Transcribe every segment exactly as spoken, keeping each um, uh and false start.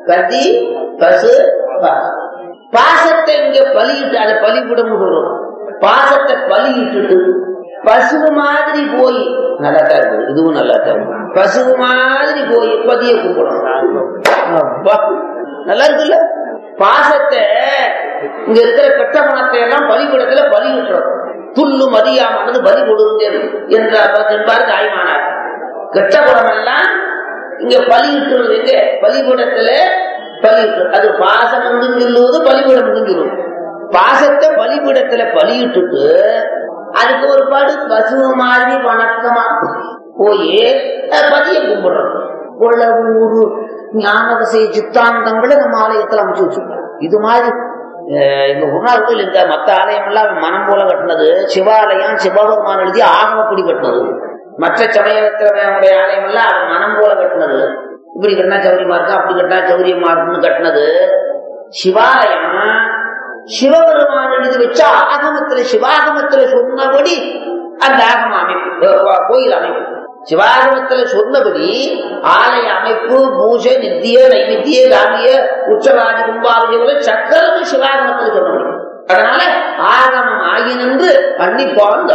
பதி பசு பாசம். பாசத்தை இங்க பலியிட்டு அதை பலிவிடம் வரும். பாசத்தை பலியிட்டு பசு மாதிரி போய் நல்லாத்தான் இருக்கு. இதுவும் நல்லாத்தான் இருக்கு. பசு மாதிரி போய் பதிய கூப்பிடணும். நல்லா இருக்குல்ல? பாசத்தை இங்க இருக்கிற கெட்ட குணத்தை எல்லாம் பலிவிடத்துல பலியிட்டுறோம். துள்ளு மதியாமனது பலி கொடுங்க என்றார் தாய்மானார். கெட்ட குணம் எல்லாம் இங்க பலியிட்டுறது எங்க பலிபீடத்துல பலியிட்டு. அது பாசம் என்று சொல்லுவது பலிபீடம் என்று சொல்லுவது. பாசத்தை பலிபீடத்துல பலியிட்டுட்டு அதுக்கு ஒரு பாடு பசு மாதிரி வணக்கமா போய் பதிய கும்பிடுறோம். கொள்ளவூரு ஞானவசை சித்தாந்தங்களை நம்ம ஆலயத்துல அமைச்சு வச்சுக்கோம். இது மாதிரி எங்க முன்னாள் கோயில் இருக்க மற்ற ஆலயம் எல்லாம் மனம் போல கட்டினது. சிவாலயம் சிவபெருமான் எழுதி ஆகமப்படி கட்டினது. மற்ற சமயத்தினுடைய ஆலயம் எல்லாம் மனம் போல கட்டினது. இப்படி கட்டினா சௌரியமா இருக்கு, அப்படி கட்டினா சௌரியமா இருக்குன்னு கட்டினது. சிவாலயம் சிவபெருமான் எழுதி வச்சா ஆகமத்துல சிவாகமத்துல சொன்னபடி அந்த ஆகம அமைப்பு கோயில் அமைப்பு. சிவாகமத்துல சொன்னபடி ஆலய அமைப்பு, பூஜை, நித்திய நைமித்திய தாமிய உற்சவாதி கும்பாபிஷேக சக்கரம் சிவாகமத்துல சொல்ல முடியும். அதனால ஆகமம் ஆகி நின்று அன்னிப்பான்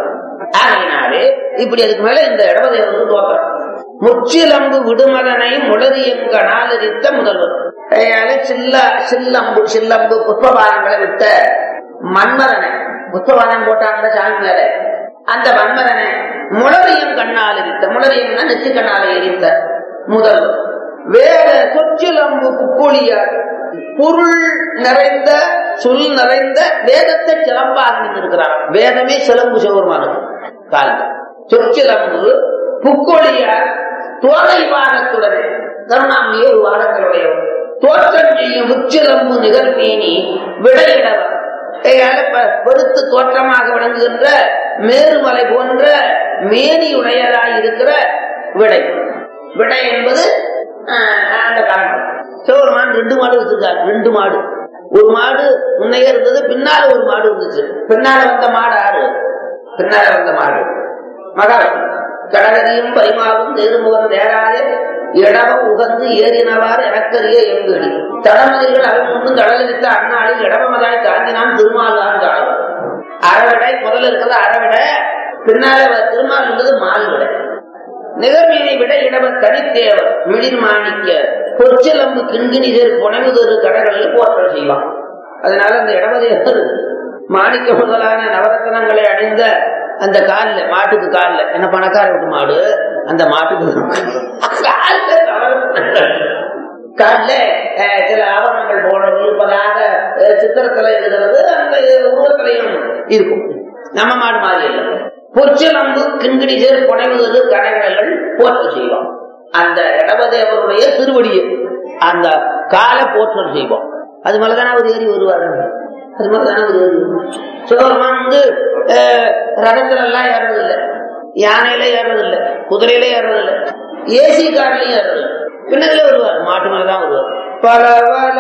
ஆகினாலே இப்படி அதுக்கு மேல இந்த இடவதேவருக்கு தோற்றம். முச்சிலம்பு விடுமதனை முளரியங்க நாளரித்த முதல்வர். சில்ல சில்லம்பு சில்லம்பு புஷ்பபானங்களை விட்ட மன்மதனை, புஷ்பபானம் போட்டாங்க சாமி மேல, அந்த மன்மதனை முளரியம் கண்ணால் எரித்த, முளரியம்னா நெச்சு கண்ணால எரித்த முதல்வர். வேற சொச்சிலம்பு புக்கொழியார் பொருள் நிறைந்த சொல் நிறைந்த வேதத்தை சிலம்பாக நின்றிருக்கிறார். வேதமே சிலம்பு சிவபெருமானுக்கு காலம். சொச்சிலம்பு புக்கொழியார் தோலை வாரத்துடன் கருணாமியே ஒரு வாரங்களுடைய தோற்றம் செய்யும் உச்சிலம்பு நிகழ்மேனி விடையிடவர். வெறுத்து தோற்றமாக விளங்குகின்ற மேருமலை போன்ற மேனியுடையதாய் இருக்கிற விடை. விடை என்பது அந்த காரணம். சிவபெருமான் ரெண்டு மாடு வச்சிருக்காரு. ரெண்டு மாடு. ஒரு மாடு முன்னையே இருந்தது, பின்னால ஒரு மாடு இருந்துச்சு. பின்னால வந்த மாடு ஆறு, பின்னால வந்த மாடு மகாவிஷ்ணு. கடகதியும் பரிமாவும் தேருமுகம் தேராதே இடவம் உகந்து ஏறினவாறு எனக்கரிய எங்கடி தடமதிர்கள் அவன் முன்னும் கடலித்த அண்ணாளில் இடவமதாய் தாங்கினான் திருமாலான் காலம். அறவிடை முதல்ல இருக்கிறது அறவிடை, பின்னால திருமால் என்பது மால் விடை. நிகழ்மையை விட இடவர் தனித்தேவர் மிளிர் மாணிக்க பொற்சிலம்பு கிண்கிணிதர் புனைவுதொரு கடகளில் போற்றல் செய்வான். அதனால அந்த இடவதேவர் மாணிக்க முதலான நவரத்தனங்களை அணிந்த அந்த காலில், மாட்டுக்கு காலில் என்ன பணக்கார விட்டு மாடு, அந்த மாட்டுக்கு காலில் சில ஆவரணங்கள் போல இருப்பதாக சித்திரத்துல எழுதுறது அந்த உருவத்திலையும் இருக்கும். நம்ம மாடு மாதிரி இல்லை. பொற்சிலம்பு கிண்கிணிதர் புனைவுதொரு கடகள் போற்றல் செய்வோம். அந்த இடவதேவருடைய திருவடியை அந்த காலை போற்றல் செய்வோம். அது மேலதானே அவர் ஏறி வருவாரு. அது மாதிரிதானே அவர் ஏறி வருவார். சிவபெருமான் வந்து ரதத்துல எல்லாம் ஏறதில்லை, யானையில ஏறதில்லை, குதிரையில ஏறதில்லை, ஏசி கார்லயும் ஏறதில்லை. பின்னதுல வருவார், மாட்டு மேலதான் வருவார். பலவல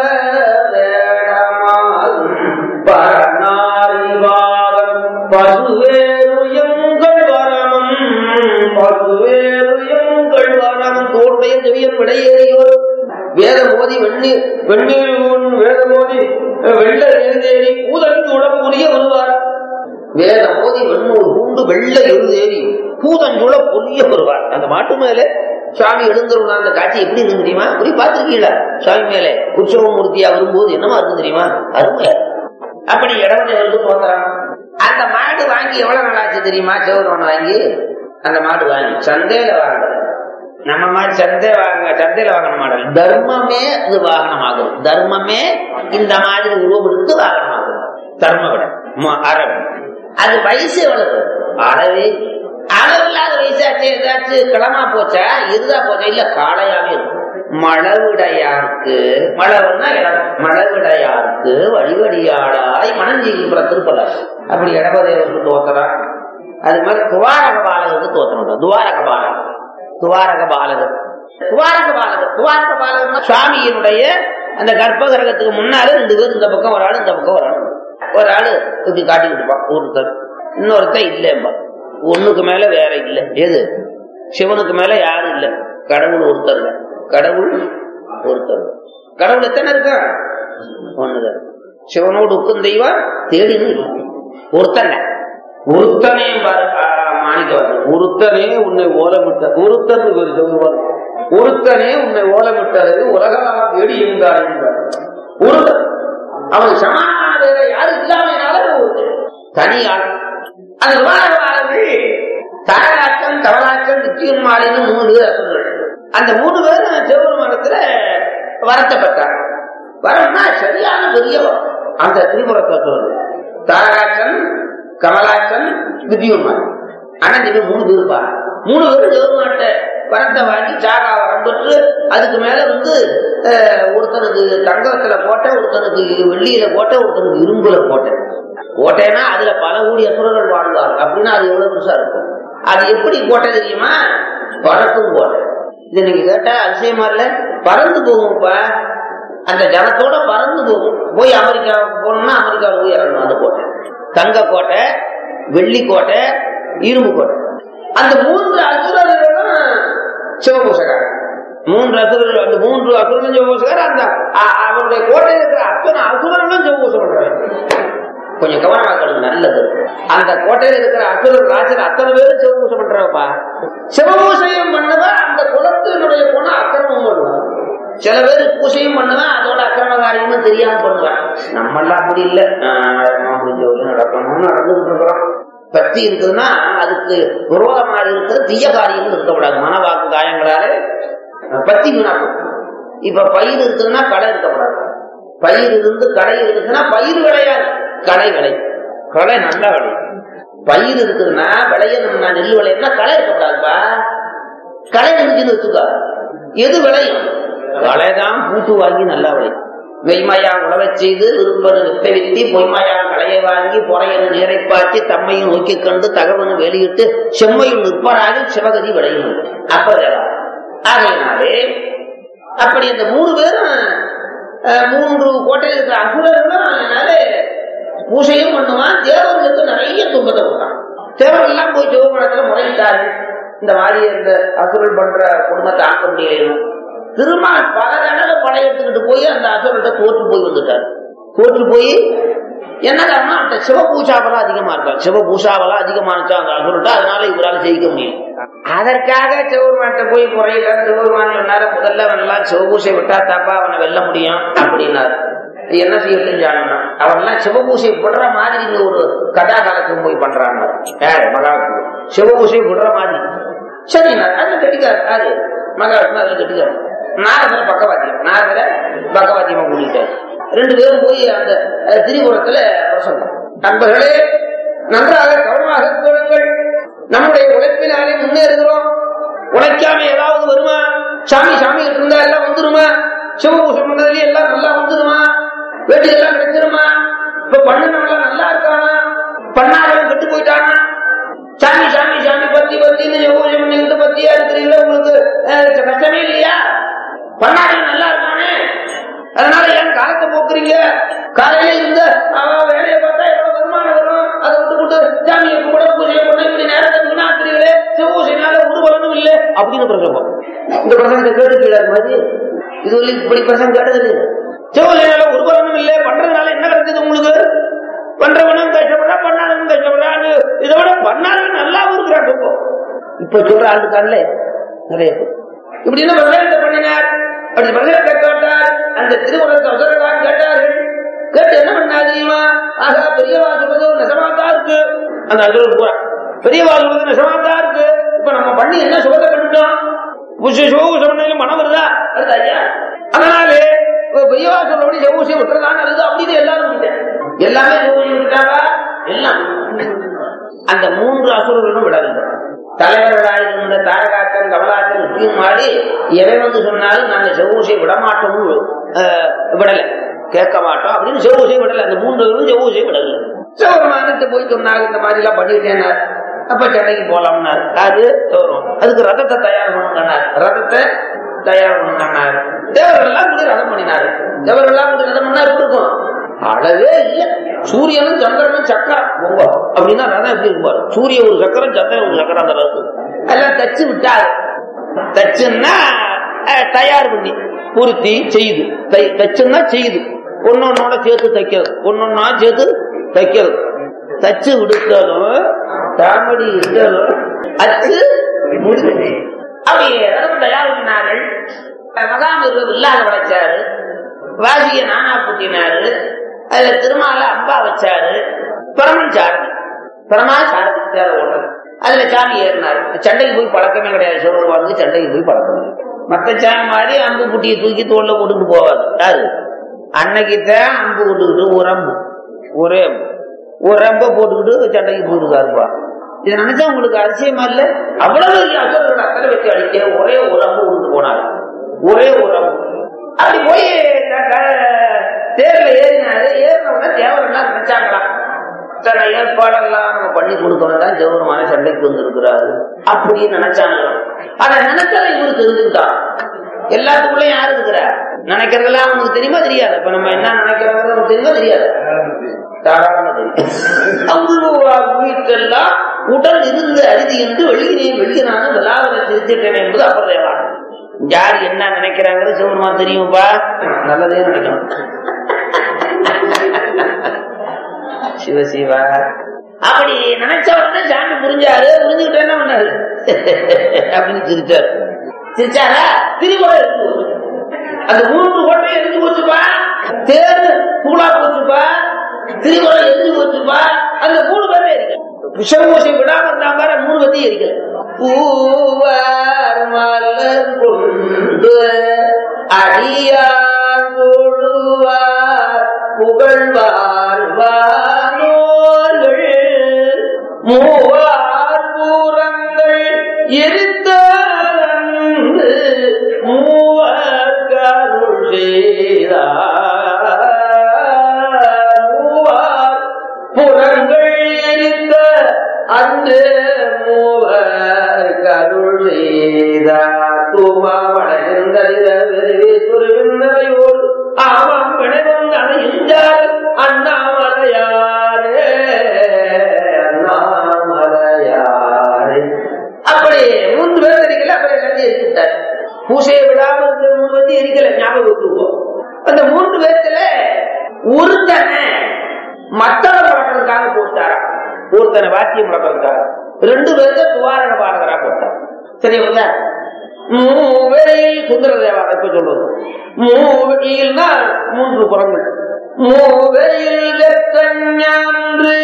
பசுவேருயங்கள் வரமும் பசுவேருயங்கள் வரமும் தோட்டைய செவியன் விடையேறியோர் வேத மோதி வெண்ணீர் வெண்ணீர் வேத மோதி வெள்ள எழுதேறி பூதன் சூழம் புரிய வருவார். வேத மோதி வெண்ணூர் பூண்டு வெள்ள எழுதேறி பூதஞ்சூழ புரிய வருவார். அந்த மாட்டு மேல சுவாமி எழுந்துருவா. அந்த காட்சி எப்படி இருக்கு தெரியுமா? அப்படி பார்த்திருக்கீங்களா? சுவாமி மேல உற்சவ மூர்த்தியா வரும்போது என்னமா இருக்கு தெரியுமா? அருமையா. அப்படி இடவதேவருக்கு தோன்றான். அந்த மாடு வாங்கி எவ்வளவு நாளாச்சு தெரியுமா? சிவபெருமான் வாங்கி அந்த மாடு வாங்கி சந்தையில வாங்க. நம்ம மாதிரி சந்தை வாங்க சந்தையில வாகன மாடல் தர்மமே அது வாகனமாகும். தர்மமே இந்த மாதிரி உருவம் எடுத்து வாகனமாகும். தர்ம விட அறவு. அது வயசு எவ்வளவு? அறவே அளவில்லாத வயசாச்சு. ஏதாச்சும் கிளமா போச்சா, இருதா போச்சா? இல்ல, காளையாவே இருக்கும். மழவிடையாருக்கு மழவுன்னா இடம், மழவிடையாருக்கு வழிவடியாளாய் மனஞ்சீகிற திருப்பல. அப்படி இடவதேவருக்கு தோத்தலாம். அது மாதிரி துவாரக பாலகருக்கு தோத்தணும். துவாரக பாலகர் துவாரக பாலகர் துவாரக பாலகர் துவாரக பாலகர் சுவாமியினுடைய அந்த கர்ப்ப கிரகத்துக்கு முன்னால ரெண்டு பேர், இந்த பக்கம் ஒரு ஆளு, இந்த பக்கம் ஒரு ஆளு. ஒரு ஆளு இப்படி காட்டிக்கிட்டு இருப்பான் ஒருத்தர், இன்னொருத்தர் இல்லைப்பா. ஒண்ணுக்கு மேல வேற இல்லை. எது? சிவனுக்கு மேல யாரும் இல்லை. கடவுள் ஒருத்தர், கடவுள் ஒருத்தர். கடவுள் எத்தனை இருக்கா? ஒண்ணுதான். சிவனோடு உக்கும் தெய்வம் தேடின்னு ஒருத்தனை ஒருத்தனே மாணிக்கவாசன் ஒருத்தனே உன்னை ஓலமிட்ட ஒருத்தன் சொல்லுவார். ஒருத்தனே உன்னை ஓலமிட்டது உலகலாம் தேடி இருந்தார் என்றார். ஒருத்தன் அவன் சமாதான வேற யாரும் இல்லாமையினால தனியாள். அது வாழ்வாளர்கள் தாராட்சன் தவளாட்சன் நிச்சயம் மாலின்னு மூணு பேர் அசுரர்கள். அந்த மூணு பேரும் சிவபெருமானத்துல வரத்தப்பட்டாங்க. வரம்னா சரியான பெரியவன். அந்த திரிபுரத்தை தாராட்சன் கமலாட்சன் வித்யுன்மான். ஆனா நீங்க மூணு பேருப்பா மூணு பேரும் சிவபெருமான்ட்ட வரத்தை வாங்கி சாகா வரம் பெற்று அதுக்கு மேல வந்து ஒருத்தனுக்கு தங்கத்துல போட்ட, ஒருத்தனுக்கு வெள்ளியில போட்ட, ஒருத்தனுக்கு இரும்புல போட்ட. கோட்டைன்னா அதுல பல கோடி அசுரர்கள் வாழ்வார். அப்படின்னா அது எவ்வளவு பெருசா இருக்கும். அது எப்படி கோட்டை தெரியுமா? பறக்கும் கோட்டை. இது நீங்க கேட்டா அதிசயமா இல்ல? பறந்து போகும்ப்ப. அந்த ஜனத்தோட பறந்து போகும். போய் அமெரிக்காவுக்கு போகணும்னா அமெரிக்காவில் போய் இறங்கணும். அந்த கோட்டை தங்க கோட்டை, வெள்ளி கோட்டை, இரும்பு கோட்டை. அந்த மூன்று அசுரர்களும் சிவபூசகர். மூன்று அசுரர்கள், அந்த மூன்று அசுரர்களும் சிவபூசகர். அந்த அவருடைய கோட்டையில் இருக்கிற அத்தனை அசுரர்களும் சிவபூசம் பண்றாங்க. கொஞ்சம் கவனமா கேளுங்க, நல்லது. அந்த கோட்டையில் இருக்கிற அசுரர் ராஜர் அத்தனை பேரும் சிவபூசம் பண்றப்பா. சிவபூசையும் பண்ணவன் அந்த குலத்தினுடைய குணம் அக்கிரமம் பண்ணுவான். சில பேர் பூசையும் பண்ணுவேன், அதோட அக்கிரம காரியமும் தெரியாம பண்ணுவேன். நம்ம எல்லாம் அப்படி இல்லை. நடக்கணும்னு நடந்துகிட்டு இருக்கிறோம். பக்தி இருக்குதுன்னா அதுக்கு விரோதமாக இருக்கிற தீய காரியம் இருக்கக்கூடாது. மனவாக்கு காயங்களால பக்தி வீணாக்கும். இப்ப பயிர் இருக்குதுன்னா களை இருக்கக்கூடாது. பயிர் இருந்து களை இருக்குதுன்னா பயிர் விளையாது, களை விளை. களை நல்லா விளையும். பயிர் இருக்குதுன்னா விளையணும்னா நெல் விளையும்னா களை இருக்கக்கூடாதுப்பா. களை இருந்துச்சுன்னு வச்சுக்கா எது விளையும்? களைதான் பூட்டு வாங்கி நல்லா விளையும். மெய்மையா உழவை செய்து விரும்பனு வித்தை வித்தி பொய்மையா களையை வாங்கி பொறையனு நீரை பாய்ச்சி தம்மையும் நோக்கி கண்டு தகவனு வெளியிட்டு செம்மையும் நிற்பராக சிவகதி விளையும். அப்ப ஆகையினாலே அப்படி அந்த மூணு பேரும் மூன்று கோட்டையில் இருக்கிற அசுரர்களும் அதனாலே பூசையும் பண்ணுவான். தேவர்களுக்கு நிறைய துன்பத்தை கொடுத்தான். தேவர்கள் எல்லாம் போய் சிவபுரத்துல முறையிட்டார்கள். இந்த மாதிரி இந்த அசுரல் பண்ற குடும்பத்தை ஆக்க முடியலையும் திருமால் பல தடவை படையெடுத்துக்கிட்டு போய் அந்த அசுரத்தை தோற்று போய் வந்துட்டார். தோற்று போய் என்ன காரணம்? அந்த சிவபூஷாவெல்லாம் அதிகமா இருக்காரு. சிவபூஷாவெல்லாம் அதிகமானச்சா அந்த அசுரத்தை, அதனால இவரால் ஜெயிக்க முடியும். அதற்காக சிவபெருமான்கிட்ட போய் முறையிட்டார். சிவபெருமான் சொன்னாரு, முதல்ல அவனெல்லாம் சிவபூசை விட்டா தாப்பா அவனை வெல்ல முடியும் அப்படின்னாரு. என்ன செய்யட்டும் ஜானா, அவன்லாம் சிவபூசை விடுற மாதிரி ஒரு கதா காலத்துக்கு போய் பண்றாங்க. யாரு? மகாவிஷ்ணு. சிவபூசை விடுற மாதிரி சரிண்ணா. அது கட்டிக்காரு. யாரு? மகாவிஷ்ணு. அதுல கட்டிக்காரு. நாரதரை பக்கவாத்தியம் நாரதரை பக்கவாத்தியமா கூட்டிட்டாரு. ரெண்டு பேரும் போய் அந்த திரிபுரத்துல பிரசங்கம். நண்பர்களே, நன்றாக கவனமாக கேளுங்கள். நம்முடைய உழைப்பினாலே முன்னேறுகிறோம். உழைக்காம ஏதாவது வருமா? சாமி சாமி இருந்தா எல்லாம் வந்துருமா? சிவபூஷம் பண்ணதுலயே எல்லாம் நல்லா வந்துருமா? வேட்டி எல்லாம் கிடைச்சிருமா? இப்ப பண்ணவெல்லாம் நல்லா இருக்கானா? பண்ணாதவன் கெட்டு போயிட்டானா? சாமி சாமி சாமி பத்தி பத்தின்னு சிவபூஷம் பண்ணிக்கிட்டு பத்தியா இருக்கிறீங்களா? உங்களுக்கு கஷ்டமே இல்லையா? பண்ணாதவன் நல்லா இருக்கானே, அதனால ஏன் காலத்தை போக்குறீங்க? காலையில இருந்த வேலையை பார்த்தா எவ்வளவு வருமானம் வரும், அதை விட்டு விட்டு சாமியை கூட பூஜை பண்ண இப்படி நேரத்தை வீணாக்குறீங்களே, சிவபூசைனால ஒரு பலனும் இல்லை அப்படின்னு பிரசங்கம். இந்த பிரசங்கத்தை கேட்டுக்கிறார் மாதிரி இது இப்படி பிரசங்கம் கேட்டது. சிவபூசைனால ஒரு பலனும் இல்லை, பண்றதுனால என்ன கிடைச்சது உங்களுக்கு? பண்றவனும் கஷ்டப்படுறா, பண்ணாதவனும் கஷ்டப்படுறான்னு. இதை விட பண்ணாதவன் நல்லாவும் இருக்கிறான். இப்போ இப்ப சொல்ற ஆளுக்கான்ல நிறைய பேர் இப்படி என்ன பிரசங்கத்தை பண்ணினார். அப்படி பிரசங்கத்தை கேட்டார். அந்த திருமணத்தை அவசரமாக கேட்டார்கள். கேட்டு என்ன பண்ணா தெரியுமா? ஆகா, பெரியவா சொல்றது நெசமாத்தான் இருக்கு. அந்த அசுரர் பூரா பெரியவா சொல்றது நெசமாத்தான் இருக்கு. இப்ப நம்ம பண்ணி என்ன சுகத்தை கண்டுட்டோம்? சிவபூசம் மனம் வருதா? வருதா ஐயா? அதனாலே பெரியவா சொல்றபடி சிவபூசை விட்டுறதான் நல்லது அப்படின்னு எல்லாரும் எல்லாமே சிவபூசை விட்டுட்டாங்க. எல்லாம் அந்த மூன்று அசுரர்களும் விடவில்லை. தலைவர்களாயிருந்த தாரகாக்கன் கமலாக்கன் முக்கியம் மாறி எவை வந்து சொன்னாலும் நாங்க சிவபூசை விடமாட்டோம், விடல கேட்க மாட்டோம் அப்படின்னு சிவபூசை விடல. அந்த மூன்று சிவபூசை விடல. சிவபெருமானுக்கு போய் சொன்னாங்க, இந்த மாதிரி எல்லாம் பண்ணிட்டேன். அப்ப சென்னைக்கு போலாம்னாரு. அது சிவபெருமான் அதுக்கு ரதத்தை தயார் பண்ணுங்கன்னாரு. ரதத்தை தயார் பண்ணுங்கன்னாரு. தேவர்கள் எல்லாம் கூட ரதம் பண்ணினாரு. தேவர்கள் எல்லாம் கூட ரதம் பண்ணா எப்படி இருக்கும்? அளவே இல்லை. சூரியனும் சந்திரனும் சக்கரம் பொங்கம் அப்படின்னா ரதம் எப்படி இருப்பாரு? சூரிய ஒரு சக்கரம், சந்திரன் ஒரு சக்கரம். அந்த ரதம் எல்லாம் தச்சு விட்டாரு. தச்சுன்னா தயார் பண்ணி பூர்த்தி செய்யுது. தச்சுன்னா செய்யுது, ஒன்னொன்னோட சேர்த்து தைக்கிறது, ஒன்னொன்னா சேர்த்து தைக்கிறது. தச்சு விடுத்தாலும் தாமடி இருந்தாலும் அச்சு முடிவு. அப்படி தயாரினார்கள். மகாமிருகம் இல்லாத படைச்சாரு, வாசிய நானா பூட்டினாரு, அதுல திருமால அம்பா வச்சாரு, பரமன் சாரதி பரமா சாரதி தேர ஓட்டது. அதுல சாமி ஏறினாரு. சண்டைக்கு போய் பழக்கமே கிடையாது, சிவபெருமானுக்கு சண்டைக்கு போய் பழக்கம் இல்லை. மற்ற சாமி மாதிரி அம்பு குட்டியை தூக்கி தோல்ல போட்டுட்டு போவாது. யாரு அன்னைக்குத்தான் அம்பு போட்டுக்கிட்டு ஒரு அம்பு ஒரே அம்பு ஒரு அம்ப போட்டுக்கிட்டு சண்டைக்கு போயிருக்காருப்பா. இதை நினைச்சா உங்களுக்கு அதிசயமா இல்ல? அவ்வளவு அசுரர்கள் அத்தனை வச்சு அடிக்க ஒரே ஒரு அம்பு விட்டு போனாரு, ஒரே ஒரு அம்பு. அப்படி போய் தேர்ல ஏறினாரு. ஏறினவுடனே தேவரெல்லாம் நினைச்சாங்களாம், தன ஏற்பாடெல்லாம் நம்ம பண்ணி கொடுக்கணும், ஜெவருமான சண்டைக்கு வந்து இருக்கிறாரு அப்படின்னு நினைச்சாங்க. ஆனா நினைச்சால இவரு தெரிஞ்சுக்கிட்டான். எல்லாத்துக்குள்ளயும் யாரு இருக்கிறா? நினைக்கிறதெல்லாம் அவனுக்கு தெரியுமா தெரியாது? இப்ப நம்ம என்ன நினைக்கிறது நமக்கு தெரியுமா தெரியாது? வீட்டெல்லாம் உடல் இருந்து அறுதி என்று வெளியினே வெளியினான விழாவில திருத்திட்டேன் என்பது அப்பதான். யார் என்ன நினைக்கிறாங்கிறது சிவமா தெரியும்பா, நல்லதே நினைக்கணும். சிவசிவா அப்படி நினைச்ச உடனே சாமி புரிஞ்சாரு. புரிஞ்சுக்கிட்டு என்ன பண்ணாரு அப்படின்னு சிரிச்சாரு. சிரிச்சாரா? திரிபுரம் எரிஞ்சு போச்சு. அந்த மூன்று கோட்டையும் எரிஞ்சு போச்சுப்பா. தேர்ந்து பூலா போச்சுப்பா. திரிபுரம் எரிஞ்சு போச்சுப்பா. அந்த மூணு பேரே எரிக்கல. விஷமூசி விடாம இருந்தாங்க, மூணு பேர்த்தையும் எரிக்கல. பூவார் மலர் கொண்டு அடியார் தொழுவார் புகழ்வார் வானோர்கள் மூவார் பூரங்கள் எரித்த மூவர் கருள் செய்தார். மூவார் புறங்கள் எரித்த அன்று மூவர் கருள் செய்தார். தூமாவளையோடு ஆமாம் பிணைவன் அணைந்தார் அண்ணாமலையாரே அண்ணாமலையாரே. அப்படி மூன்று பேர் எரிக்கல. அப்படி எல்லாத்தையும் எரிச்சுட்டார். பூசையை விடாமல் இருக்கிற மூணு பேர்த்தையும் எரிக்கல. ஞாபகம் வச்சுக்குவோம். அந்த மூன்று பேர்த்துல ஒருத்தனை மத்தள முழக்கிறதுக்காக போட்டாரா, ஒருத்தனை வாத்தியம் முழக்கிறதுக்காக, ரெண்டு பேர்த்த துவாரண பாடகரா போட்டார். சரியா? மூவையில் சுந்தர தேவார இப்ப சொல்றது மூவையில்னா மூன்று புறங்கள். மூவையில் செத்தஞான்று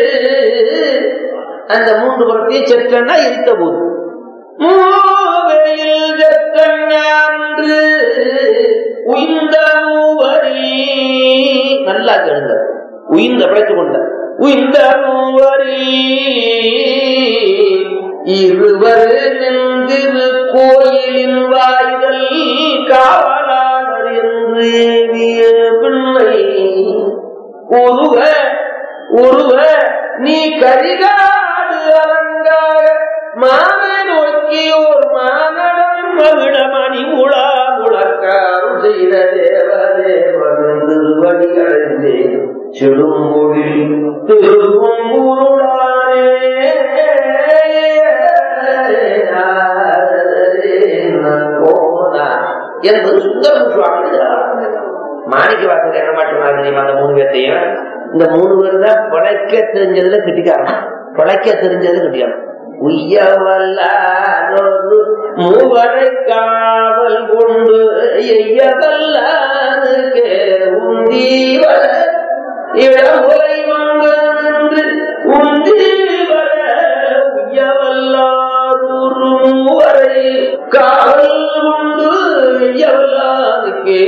அந்த மூன்று புறத்தையும் செத்தன்னா எரித்த போது. மூவையில் செத்தஞான்று உயிர்ந்த மூவரி நல்லா கேளுங்க. உயிர்ந்த படைத்துக் கொண்ட உயிர்ந்த மூவரி இருவர் நின்று கோயிலின் வாய்கள் காவலாளர் என்று பிள்ளை ஒருவ ஒருவ நீ கரிகாடு அலங்கார மானை நோக்கியோர் மானடம் மகிழமணி முழா முழக்காரும் செய்த தேவதேவன் திருவடி அடைந்தேன் செடுமொழி திருவூருளானே என்பது சுந்தர சுவாமி. மாணிக்க வாசகர் என்ன மாட்டோம் தெரியுமா? அந்த மூணு பேர்த்தையும் இந்த மூணு பேர் தான் பிழைக்க தெரிஞ்சதுல கிட்டிக்காரன். பிழைக்க தெரிஞ்சது கிட்டிக்காரன். உய்யவல்லாரொரு மூவரை காவல் கொண்டு எய்யவல்லாருக்கு உந்தீவர இளமுறை மங்கு நின்று உந்தீவர உய்யவல்லாரொரு மூவரை காவல் கொண்டு எய்யவல்லாருக்கே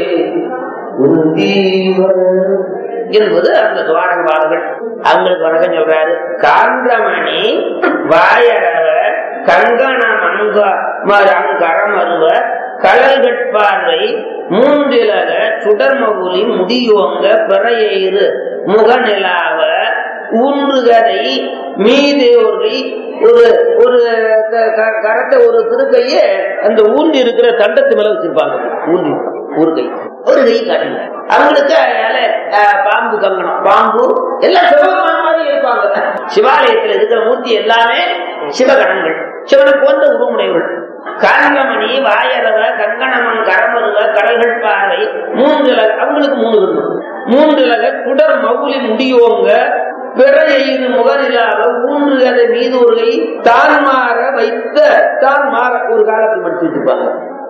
உந்தீவர என்பது அந்த துவாரகவாளர்கள். அவங்களுக்கு வணக்கம் சொல்றாரு. காந்திரமணி வாயரவ கங்கண மங்க மரங்கரமருவ கடல் கட்பார்வை மூன்றிலக சுடர்மகுலி முடியோங்க பிறையெயிறு முகநிலாவ ஊன்றுகரை மீதேவர்கள் ஒரு ஒரு கரத்தை ஒரு திருக்கைய அந்த ஊன்றி இருக்கிற தண்டத்து மேல வச்சிருப்பாங்க. ஊன்றி ஒரு கை ஒரு கை காட்டுங்க. அவங்களுக்கு பாம்பு கங்கணம் பாம்பு எல்லாம் சிவபெருமான மாதிரி இருப்பாங்க. சிவாலயத்தில் இருக்கிற மூர்த்தி எல்லாமே சிவகணங்கள், சிவனை போன்ற உருமுனைகள். காந்தமணி, வாயரவ, கங்கணமன், கரமருவ, கடல்கள் பாறை, மூன்றுலக, அவங்களுக்கு மூணு கண்ணு, மூன்றுலக சுடர் மவுலி முடியோங்க பிறையெய்து முகரிலாக ஊன்று அதை மீதூர்கை தான் மாற வைத்த, தான் மாற ஒரு காலத்தில் மடிச்சு வச்சிருப்பாங்க,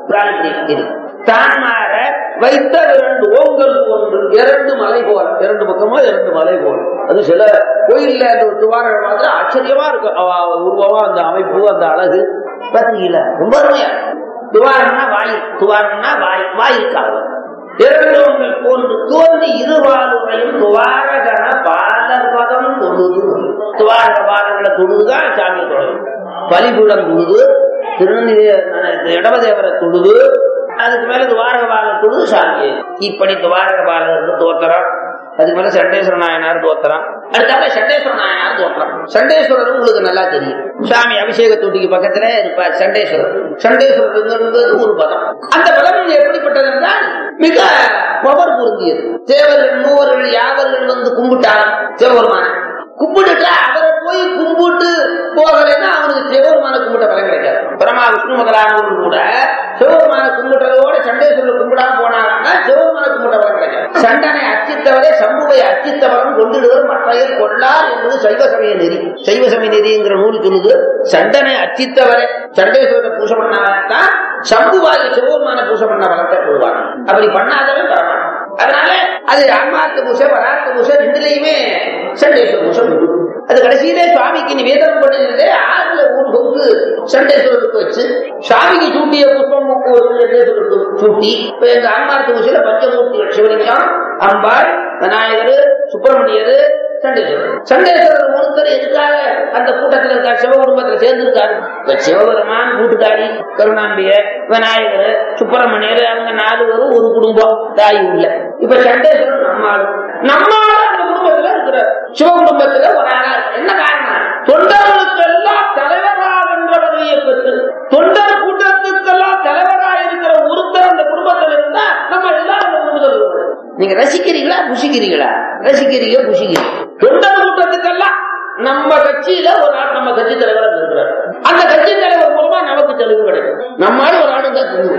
தான் மாற வைத்த இரண்டு ஓங்கல் ஒன்று, இரண்டு மலை போல, இரண்டு பக்கமா இரண்டு மலை போல. அது சில கோயில்ல அந்த துவாரம் மாதிரி ஆச்சரியமா இருக்கும் உருவமா, அந்த அமைப்பு, அந்த அழகு பாத்தீங்களா, ரொம்ப அருமையா. துவாரம்னா வாயில், துவாரம்னா வாய், வாயிற்காக இரண்டு ஓங்கல் போன்று தோன்றி இருவாளுரையும் துவாரகன பாலர் பதம் தொழுது. துவாரக பாதங்களை தொழுதுதான் சாமி தொழுது, பலிபீடம் தொழுது, திருநெல்வேலி இடவதேவரை தொழுது, அதுக்கு மேல துவாரக பாலர் தொழுது சாமி. இப்படி துவாரக பாலருக்கு தோத்திரம், அதுக்கு மேல சண்டேஸ்வர நாயனார் தோத்திரம், அடுத்தால சண்டேஸ்வர நாயனார் தோத்திரம். சண்டேஸ்வரர் உங்களுக்கு நல்லா தெரியும், சாமி அபிஷேக தொட்டிக்கு பக்கத்துல இருப்பார் சண்டேஸ்வரர். சண்டேஸ்வரர் ஒரு பதம், அந்த பதம் எப்படிப்பட்டது என்றால் மிக பவர் பொருந்தியது. தேவர்கள் மூவர்கள் யாவர்கள் வந்து கும்பிட்டாலும் சிவபெருமான கும்பிட்டுட்டா அவரை போய் கும்பிட்டு போகலைன்னா அவனுக்கு சிவபெருமான கும்பிட்ட பலன் கிடைக்காது. பிரமா விஷ்ணு முதலானவர்கள் கூட சிவபெருமான கும்பிட்டதோட சண்டேஸ்வரர் கும்பிடாம போனாங்கன்னா சிவபெருமான கும்பிட்ட பலன் கிடைக்காது. சண்டனை அச்சித்தவரே சம்புவை அச்சித்தவரம் கொண்டிடுவர் மற்றையர் கொள்ளார் என்பது சைவ சமய நெறி. சைவ சமய நெறிங்கிற நூல் சொல்லுது, சண்டனை அச்சித்தவரை சண்டேஸ்வரத்தை பூசை பண்ணாதான் சம்புவாகி சிவபெருமான பூசை பண்ண பலத்தை கொள்வாங்க. அப்படி பண்ணாதவன் பரவாயில்ல. அதனால அது ஆன்மார்த்த பூசை வரார்த்த பூசை ரெண்டுலையுமே சண்டேஸ்வர பூசை. அது கடைசியிலே சுவாமிக்கு நிவேதனம் பண்ணிருந்தே ஆறுல ஒரு பொங்கு சண்டேஸ்வரருக்கு வச்சு சுவாமிக்கு சூட்டிய புஷ்பம் சண்டேஸ்வரருக்கு சூட்டி, இப்ப எங்க ஆன்மார்த்த பூசையில பஞ்சமூர்த்திகள் சிவலிங்கம், அம்பாள், விநாயகர், சுப்பிரமணியர், சண்டேஸ்வரர். சண்டேஸ்வரர் ஒருத்தர் எதுக்காக அந்த கூட்டத்தில் இருக்காரு, சிவகுடும்பத்தில் சேர்ந்து இருக்காரு. இப்ப சிவபெருமான் கூட்டுக்காரி, கருணாம்பிய, விநாயகர், சுப்பிரமணியர், அவங்க நாலு பேரும் ஒரு குடும்பம் தாய் உள்ள. இப்ப சண்டேஸ்வரர் நம்மாள், நம்மால அந்த குடும்பத்துல இருக்கிற சிவகுடும்பத்துல ஒரு ஆளா. என்ன காரணம்? தொண்டர்களுக்கெல்லாம் தலைவராகின்ற பதவியை பெற்று தொண்டர் கூட்டத்துக்கெல்லாம் தலைவராக இருக்கிற ஒருத்தர் அந்த குடும்பத்தில் இருந்தா நம்ம எல்லாரும் அந்த குடும்பத்தில். நீங்க ரசிக்கிறீங்களா புசிக்கிறீங்களா? ரசிக்கிறீங்க புசிக்கிறீங்க. தொண்டர் கூட்டத்துக்கெல்லாம் நம்ம கட்சியில ஒரு ஆள் நம்ம கட்சி தலைவர் இருக்கிறார், அந்த கட்சி தலைவர் மூலமா நமக்கு தெளிவு கிடைக்கும். நம்மால ஒரு ஆளுங்க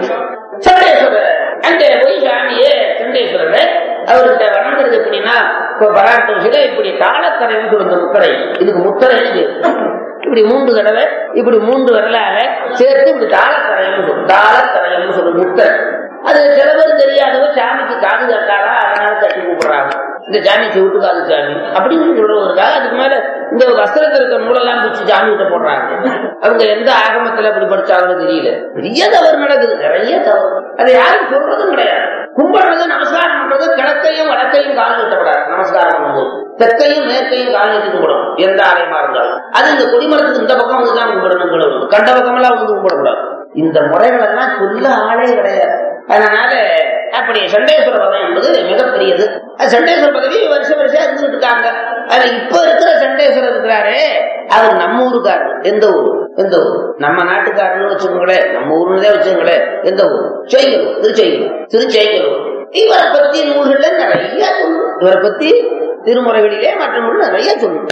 சண்டேஸ்வரர் அங்கே போய் சாமியே சண்டேஸ்வரர் அவர்கிட்ட வணங்குறது எப்படின்னா, இப்ப பராட்டோசில இப்படி தாளக்கரைன்னு சொல்லுங்க, முக்கரை, இதுக்கு முத்தரை இப்படி மூன்று தடவை இப்படி மூன்று வரலாக சேர்த்து இப்படி தாளக்கரைன்னு சொல்லும், தாளக்கரைன்னு சொல்லும் முத்தரை. அது சில பேர் தெரியாதவர் சாமிக்கு காது கட்டாரா அதனால தட்டி கூப்பிடுறாங்க, இந்த சாமி செவிட்டு காது சாமி அப்படின்னு சொல்றவருக்காக அதுக்கு மேல இந்த வஸ்திரத்தில் இருக்க நூலெல்லாம் பிடிச்சி சாமி கிட்ட போடுறாங்க. அவங்க எந்த ஆகமத்துல அப்படி படிச்சாங்கன்னு தெரியல. பெரிய தவறு நடக்குது, நிறைய தவறு. அது யாரும் சொல்றதும் கிடையாது. கும்பிடுறது, நமஸ்காரம் பண்றது, கிழக்கையும் வடக்கையும் கால் நீட்டப்படாது. நமஸ்காரம் பண்ணும்போது தெற்கையும் மேற்கையும் கால் நீட்டு கும்பிடும், எந்த ஆலயமா இருந்தாலும். அது இந்த கொடிமரத்துக்கு இந்த பக்கம் வந்துதான் கும்பிடணும், கண்ட பக்கம் எல்லாம் வந்து கும்பிடக்கூடாது. இந்த முறைகள் எல்லாம் சொல்ல ஆளே கிடையாது. அதனால அப்படி சண்டேஸ்வர பதவி என்பது மிகப்பெரியது. சண்டேஸ்வர பதவி வருஷ வருஷம் இருந்துட்டு இருக்காங்க. அதுல இப்ப இருக்கிற சண்டேஸ்வரர் இருக்கிறாரு, அவர் நம்ம ஊருக்காரரு. எந்த ஊரு? எந்த ஊர்? நம்ம நாட்டுக்காரன்னு வச்சுக்கோங்களேன், நம்ம ஊருன்னதே வச்சுக்கோங்களேன். எந்த ஊர்? செய்யலூர், திருச்செய்யலூர். திருச்செய்யலூர். இவரை பத்தி நூல்கள்ல நிறைய சொல்லணும். இவரை பத்தி திருமுறைகளிலே மற்ற நூல் நிறைய சொல்லணும்.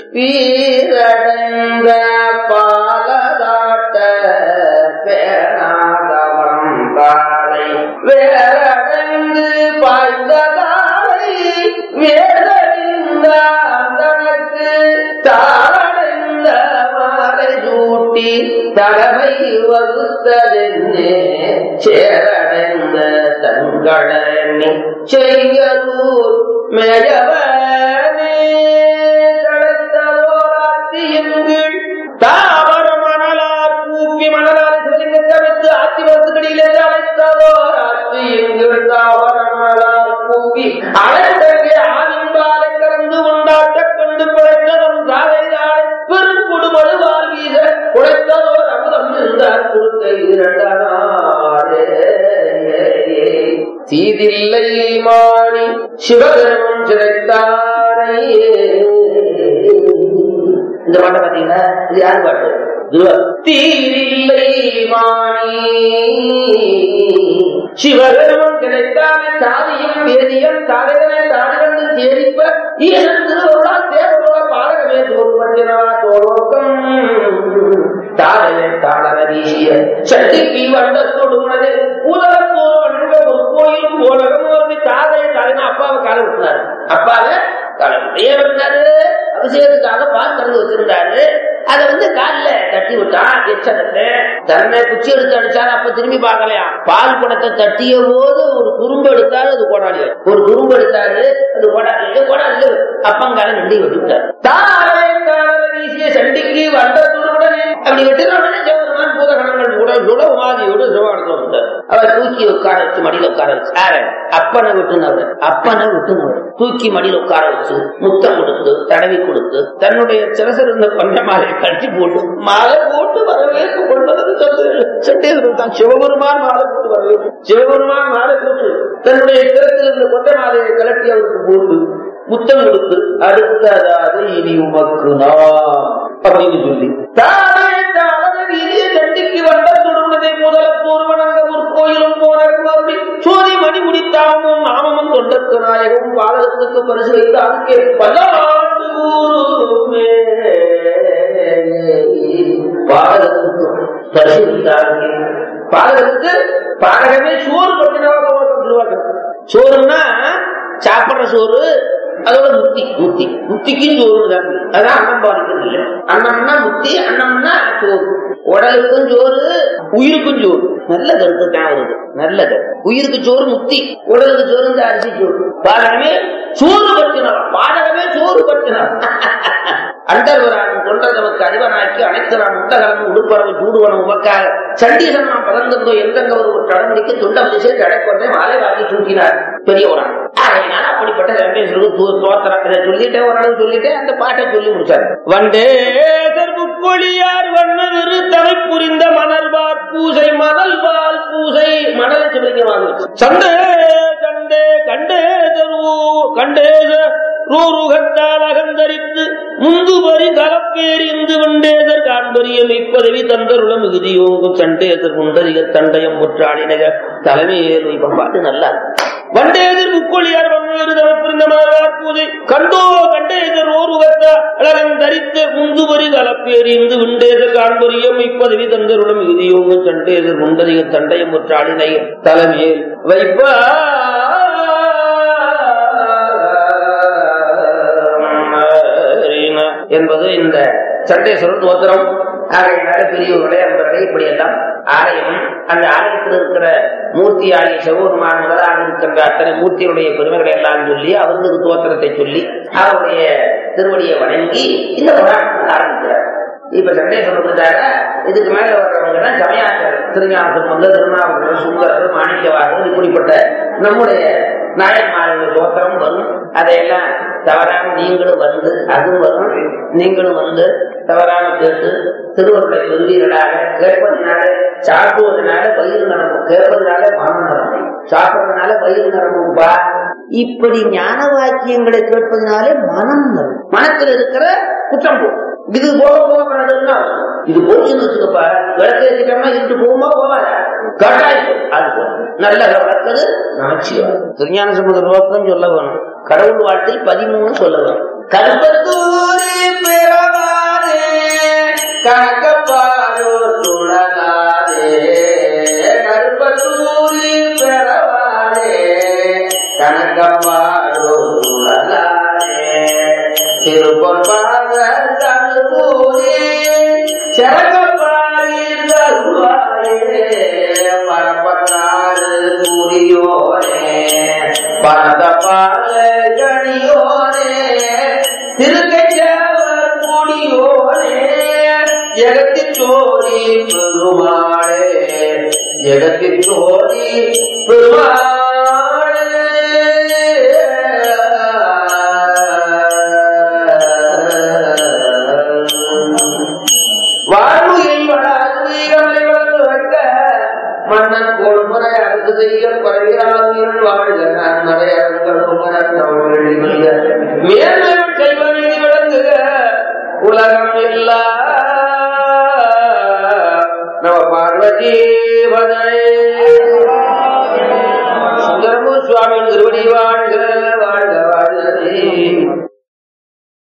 வீரடங்க பாலதாட்ட பேணாதவம் பாலை வேரடங்கு பாய்ந்ததாலை வேதறிந்த தனக்கு தாரடைந்த மாலை சூட்டி தலைமை வகுத்ததென்னே சேரடைந்த தங்களி செய்யலூர் மேயவனே தளத்தோராத்தியங்கள் தாவர மணலார் கூப்பி மணலார் சிலிங்கத்தை வைத்து ஆத்தி வகுதிகளிலே அழைத்ததோர் ஆத்தியங்கள் தாவர மணலார் கூப்பி அழைத்தங்கே ஆவின்பாலை கறந்து கொண்டாட்ட கண்டு படைத்ததும் சாலைதாளை பெரும் கொடுமடு வாழ்வீத உழைத்ததோர் அமுதம் இருந்தார் கொடுத்த இரண்டாரே தீதில்லை மாணி சிவகர்மம் சிறைத்தாரே. இந்த பாட்டை பாத்தீங்களா? இது யாரு பாட்டு? தீதில்லை மாணி சிவகர்மம் கிடைத்தானே சாதியும் வேதியம் சாலைகளை தாடுகண்டு சேரிப்ப ஈரன் திருவருளால் தேவரோட பாடகமே தோறு பற்றினா தோழோக்கம் தாழவே தாளர வீசிய சட்டிக்கு அப்பாவே ஏன் பண்ணாரு? அபிஷேகத்துக்காக பால் கறந்து வச்சிருந்தாரு. அதை வந்து காலில தட்டி விட்டான். எச்சகத்தை தன்னை குச்சி எடுத்து அடிச்சாரு. அப்ப திரும்பி பார்க்கலையா? பால் குடத்தை தட்டிய போது ஒரு துரும்பு எடுத்தாரு, அது கொடாடி. ஒரு துரும்பு எடுத்தாரு, அது கொடாடி. கொடாடி அப்பங்கால நண்டி விட்டுட்டாரு. தாரை தாரை வீசிய சண்டிக்கு வந்த துருவுடனே அப்படி வெட்டின உடனே சிவபெருமான் பூதகணங்கள் கூட சுட உமாதியோடு சிவகானத்தை வந்தார். அவர் தூக்கி உட்கார வச்சு மடியில உட்கார வச்சு அப்பனை விட்டுனவர் அப்பனை விட்டுனவர் தூக்கி மடியில உட்கார வச்சு முத்தம் கொடுத்து தடவி கொடுத்து தன்னுடைய சிறசிறந்த கொஞ்ச மாலை கட்டி போட்டு மாலை போட்டு வரவேற்பு கொள்வது சண்டேஸ்வரர் தான். சிவபெருமான் மாலை போட்டு வரவேற்பு சிவபெருமான் மாலை போட்டு தன்னுடைய சிறத்தில் இருந்த கொண்ட மாலையை கலட்டி அவருக்கு போட்டு முத்தம் கொடுத்து அடுத்ததாவது இனி உமக்கு நான் அப்படின்னு சொல்லி சண்டிக்கு வந்த தொடுவதை முதல போர்வனங்க ஒரு கோயிலும் போனி சோதி மணி முடித்தாமும் நாமமும் தொண்டற்கு நாயகமும் பாலகத்துக்கு பரிசு வைத்து அதுக்கே பல ஆண்டு பாலகத்துக்கு பரிசு வைத்தாங்க. பாலகத்துக்கு பாலகமே சோறு பட்டினவாங்க. சோறுன்னா சாப்பிடுற சோறு, அதோட முத்தி முத்தி முத்திக்கும் சோறு தான். அதான் அன்னம் பாதிக்கிறது இல்லை. அன்னம்னா முத்தி, அன்னம்னா சோறு. உடலுக்கும் சோறு, உயிருக்கும் சோறு. நல்ல கருத்து தான் வருது. நல்ல கருத்து. உயிருக்கு சோறு முத்தி, உடலுக்கு சோறு இந்த அரிசி சோறு. பாடகமே சோறு பற்றினார். பாடகமே சோறு பற்றினார். அண்டர்வரான் தொண்டர் நமக்கு அறிவனாக்கி அனைத்தரான் உண்டகலம் உடுப்பறவை சூடுவனம் உமக்காக சண்டீசன் நாம் பதந்தந்தோ எந்தங்க ஒரு தடமடிக்கு துண்டம் திசை அடைக்கொண்டே மாலை வாங்கி சூட்டினார் பெரியவரான். அதனால அப்படிப்பட்ட தோத்திரம் சொல்லிட்டே ஓரளவு சொல்லிட்டே அந்த பாட்டை சொல்லி முடிச்சார். வண்டே முக்கொழியார் வண்ணவிரு தலை புரிந்த மணல்வார் பூசை மணல்வால் பூசை மணலை சிவலிங்க வாங்க சண்டே கண்டே கண்டே தருவோ கண்டே ரூருகத்தால் அகந்தரித்து முந்துபரி தலப்பேரிந்து வண்டேதர் காண்பரிய மெய்ப்பதவி தந்தருள மிகுதியோங்கும் சண்டேதர் குண்டதிக தண்டயம் முற்றாடினக தலைமையேறு. இப்ப பாட்டு நல்லா வண்டேதர் முக்கொழியார் வண்ணவிரு தலை புரிந்த மணல்வார் பூஜை கண்டோ கண்டேதர் ஓருகத்தா அழகந்தரித்து முந்துபரி தலப்பேரிந்து வண்டேதர் காண்பரிய மெய்ப்பதவி தந்தருள மிகுதியோங்கும் சண்டேதர் குண்டதிக தண்டயம் முற்றாடினக தலைமையேல் வைப்பா என்பது இந்த சண்டேஸ்வரர் தோத்திரம். ஆகையினால பெரியவர்களே அன்பர்களே இப்படி எல்லாம் ஆலயம், அந்த ஆலயத்தில் இருக்கிற மூர்த்தி ஆலய சிவபெருமான் முதலாக இருக்கின்ற அத்தனை மூர்த்தியுடைய பெருமைகளை எல்லாம் சொல்லி அவர்களுக்கு தோத்திரத்தை சொல்லி அவருடைய திருவடியை வணங்கி இந்த புராணத்தை ஆரம்பிக்கிறார். இப்ப சண்டேஸ்வரத்துக்காக இதுக்கு மேல வர்றவங்க சமயாச்சாரர் திருஞானம் வந்து திருநாவுக்கரசர் சுந்தரர் மாணிக்கவாசகர் இப்படிப்பட்ட நம்முடைய நாயன்மாருடைய தோத்திரம் வரும். அதையெல்லாம் தவறாம நீங்களும் வந்து அதுவும் வரும். நீங்களும் வந்து தவறாம கேட்டு திருவருளை பெறுவீர்களாக. கேட்பதனால சாப்பிடுவதனால பயிர் நரம்பும், கேட்பதனால மனம் நரம்பும், சாப்பிடுறதுனால பயிர் நரம்பும்பா. இப்படி ஞான வாக்கியங்களை கேட்பதனாலே மனம் நரம்பும், மனத்தில் இருக்கிற குற்றம் போகும். இது போக போக இது போச்சுன்னு வச்சுக்கப்பா, விளக்கு ஏற்றிட்டோம்னா இட்டு போகுமா போவாதா? கட்டாயம் அது போகும். நல்ல வளர்க்கிறது நமச்சிவாய். திருஞான சம்பந்தர் நோக்கம் சொல்ல வேணும். கடவுள் வாழ்த்தை பதிமூணு சொல்ல வேணும். கருப்பத்தூரே பெறவாதே கணக்கப்பாரோ துளனாதே கருப்பத்தூரே பெறவாதே கணக்கப்பாரோ துளனாதே திருப்பொற்பாக தருவோரே சரகப்பாரில் தருவாயே பரப்பத்தாறு கூறியோரே பரதப்பால கணியோரே திருக்கைச்சவர் கூடியோரே ஜெகத்தின் சோதி பெருமாளே ஜெகத்தின் சோதி பெருமாளே வாழ்வுயில் வளாகமலை வளர்ந்து வைக்க மன்னன் கோள்முறை அரசு செய்ய பரவியாளர்கள் வாழ்க நான் மறையரங்களும் மேன்மையும் செல்வனை விளங்குக உலகம் எல்லாம்